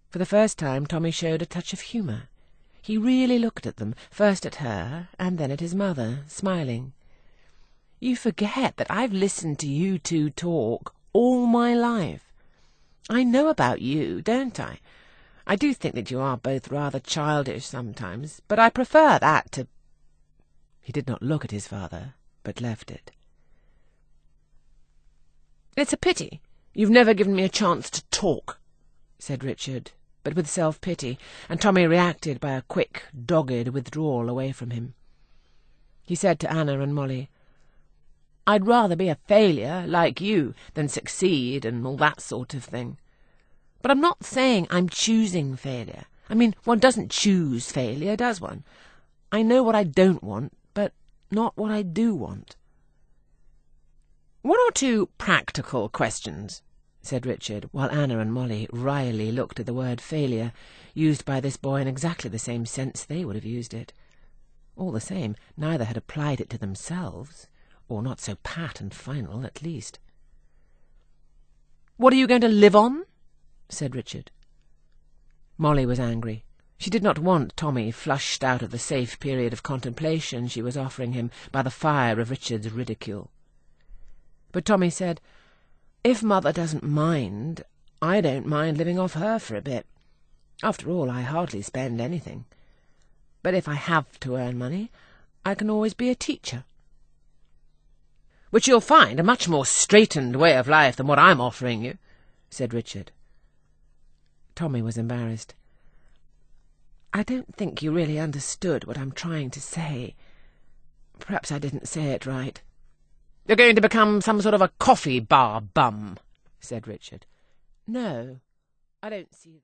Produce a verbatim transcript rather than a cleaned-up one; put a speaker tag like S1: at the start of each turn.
S1: For the first time Tommy showed a touch of humour. He really looked at them, first at her and then at his mother, smiling. "You forget that I've listened to you two talk all my life. I know about you, don't I? I do think that you are both rather childish sometimes, but I prefer that to—" He did not look at his father, but left it. "It's a pity you've never given me a chance to talk," said Richard, but with self-pity, and Tommy reacted by a quick, dogged withdrawal away from him. He said to Anna and Molly, "I'd rather be a failure, like you, than succeed and all that sort of thing. But I'm not saying I'm choosing failure. I mean, one doesn't choose failure, does one? I know what I don't want, but not what I do want." "One or two practical questions," said Richard, while Anna and Molly wryly looked at the word failure, used by this boy in exactly the same sense they would have used it. All the same, neither had applied it to themselves, or not so pat and final, at least. "What are you going to live on?" said Richard. Molly was angry. She did not want Tommy flushed out of the safe period of contemplation she was offering him by the fire of Richard's ridicule. But Tommy said, "If Mother doesn't mind, I don't mind living off her for a bit. After all, I hardly spend anything. But if I have to earn money, I can always be a teacher." "Which you'll find a much more straightened way of life than what I'm offering you," said Richard. Tommy was embarrassed. "I don't think you really understood what I'm trying to say. Perhaps I didn't say it right." "You're going to become some sort of a coffee bar bum," said Richard. "No, I don't see that."